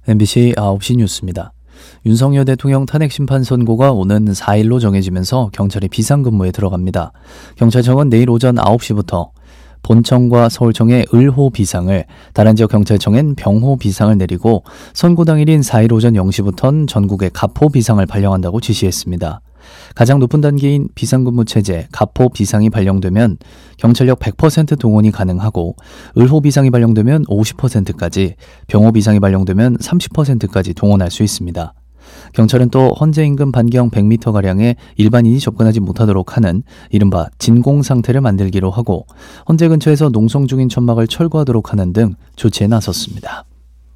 MBC 9시 뉴스입니다. 윤석열 대통령 탄핵심판 선고가 오는 4일로 정해지면서 경찰이 비상근무에 들어갑니다. 경찰청은 내일 오전 9시부터 본청과 서울청에 을호 비상을, 다른 지역 경찰청엔 병호 비상을 내리고 선고 당일인 4일 오전 0시부터는 전국에 갑호 비상을 발령한다고 지시했습니다. 가장 높은 단계인 비상근무 체제 갑호 비상이 발령되면 경찰력 100% 동원이 가능하고, 을호 비상이 발령되면 50%까지, 병호 비상이 발령되면 30%까지 동원할 수 있습니다. 경찰은 또 헌재 인근 반경 100m가량에 일반인이 접근하지 못하도록 하는 이른바 진공 상태를 만들기로 하고, 헌재 근처에서 농성 중인 천막을 철거하도록 하는 등 조치에 나섰습니다.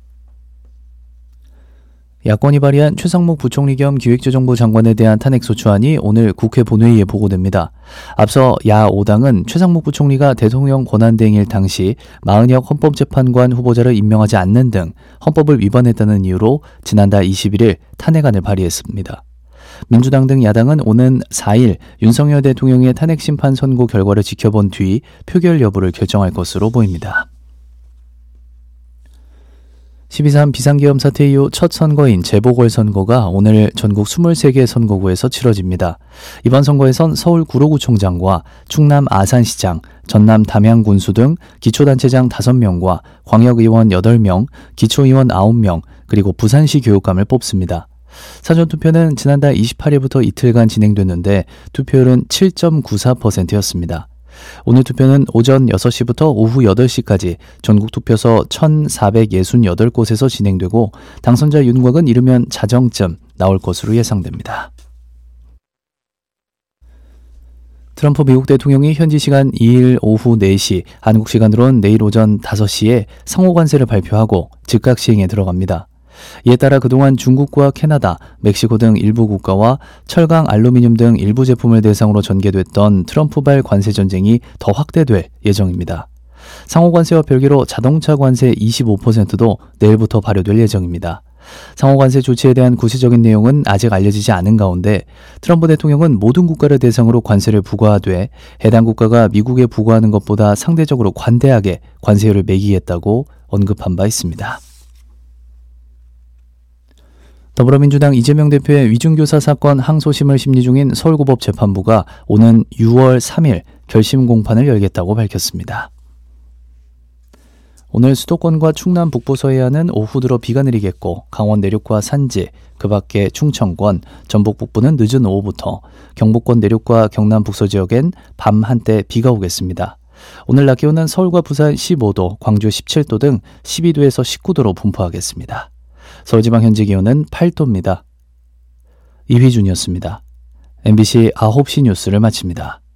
야권이 발의한 최상목 부총리 겸 기획재정부 장관에 대한 탄핵소추안이 오늘 국회 본회의에 보고됩니다. 앞서 야5당은 최상목 부총리가 대통령 권한대행일 당시 마은혁 헌법재판관 후보자를 임명하지 않는 등 헌법을 위반했다는 이유로 지난달 21일 탄핵안을 발의했습니다. 민주당 등 야당은 오는 4일 윤석열 대통령의 탄핵심판 선고 결과를 지켜본 뒤 표결 여부를 결정할 것으로 보입니다. 12.3 비상계엄 사태 이후 첫 선거인 재보궐선거가 오늘 전국 23개 선거구에서 치러집니다. 이번 선거에선 서울 구로구청장과 충남 아산시장, 전남 담양군수 등 기초단체장 5명과 광역의원 8명, 기초의원 9명, 그리고 부산시 교육감을 뽑습니다. 사전투표는 지난달 28일부터 이틀간 진행됐는데 투표율은 7.94%였습니다. 오늘 투표는 오전 6시부터 오후 8시까지 전국 투표소 1,468곳에서 진행되고, 당선자 윤곽은 이르면 자정쯤 나올 것으로 예상됩니다. 트럼프 미국 대통령이 현지 시간 2일 오후 4시, 한국 시간으로는 내일 오전 5시에 상호관세를 발표하고 즉각 시행에 들어갑니다. 이에 따라 그동안 중국과 캐나다, 멕시코 등 일부 국가와 철강, 알루미늄 등 일부 제품을 대상으로 전개됐던 트럼프발 관세 전쟁이 더 확대될 예정입니다. 상호관세와 별개로 자동차 관세 25%도 내일부터 발효될 예정입니다. 상호관세 조치에 대한 구체적인 내용은 아직 알려지지 않은 가운데, 트럼프 대통령은 모든 국가를 대상으로 관세를 부과하되 해당 국가가 미국에 부과하는 것보다 상대적으로 관대하게 관세율을 매기겠다고 언급한 바 있습니다. 더불어민주당 이재명 대표의 위중교사 사건 항소심을 심리 중인 서울고법재판부가 오는 6월 3일 결심 공판을 열겠다고 밝혔습니다. 오늘 수도권과 충남 북부 서해안은 오후 들어 비가 내리겠고, 강원 내륙과 산지, 그 밖에 충청권, 전북 북부는 늦은 오후부터, 경북권 내륙과 경남 북서 지역엔 밤 한때 비가 오겠습니다. 오늘 낮 기온은 서울과 부산 15도, 광주 17도 등 12도에서 19도로 분포하겠습니다. 서울지방 현재 기온은 8도입니다. 이휘준이었습니다. MBC 9시 뉴스를 마칩니다.